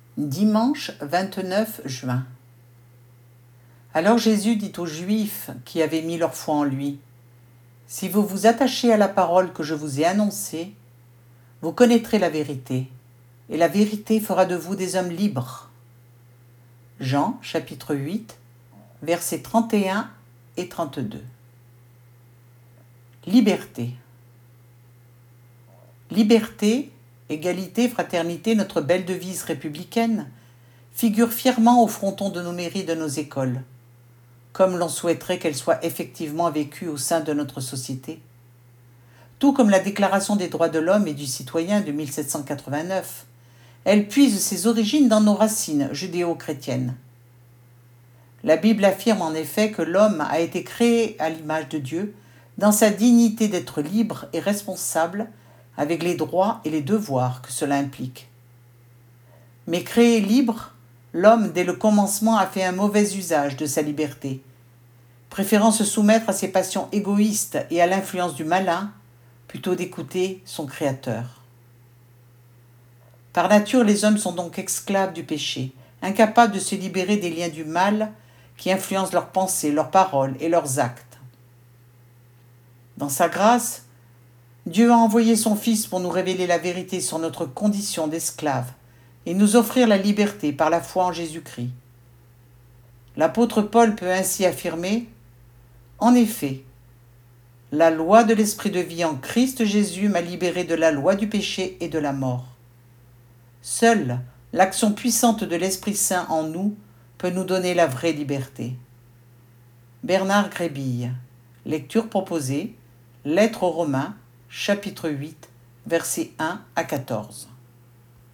Dimanche 29 juin. Alors Jésus dit aux Juifs qui avaient mis leur foi en lui, « Si vous vous attachez à la parole que je vous ai annoncée, vous connaîtrez la vérité, et la vérité fera de vous des hommes libres. » Jean chapitre 8, versets 31 et 32. Liberté. Liberté, égalité, fraternité, notre belle devise républicaine, figure fièrement au fronton de nos mairies et de nos écoles, comme l'on souhaiterait qu'elle soit effectivement vécue au sein de notre société. Tout comme la Déclaration des droits de l'homme et du citoyen de 1789, elle puise ses origines dans nos racines judéo-chrétiennes. La Bible affirme en effet que l'homme a été créé à l'image de Dieu, dans sa dignité d'être libre et responsable, avec les droits et les devoirs que cela implique. Mais créé libre, l'homme, dès le commencement, a fait un mauvais usage de sa liberté, préférant se soumettre à ses passions égoïstes et à l'influence du malin, plutôt d'écouter son Créateur. Par nature, les hommes sont donc esclaves du péché, incapables de se libérer des liens du mal qui influencent leurs pensées, leurs paroles et leurs actes. Dans sa grâce, Dieu a envoyé son Fils pour nous révéler la vérité sur notre condition d'esclave et nous offrir la liberté par la foi en Jésus-Christ. L'apôtre Paul peut ainsi affirmer « En effet, la loi de l'Esprit de vie en Christ Jésus m'a libéré de la loi du péché et de la mort. » Seule l'action puissante de l'Esprit Saint en nous peut nous donner la vraie liberté. Bernard Grébille. Lecture proposée. Lettre aux Romains, chapitre 8, versets 1 à 14.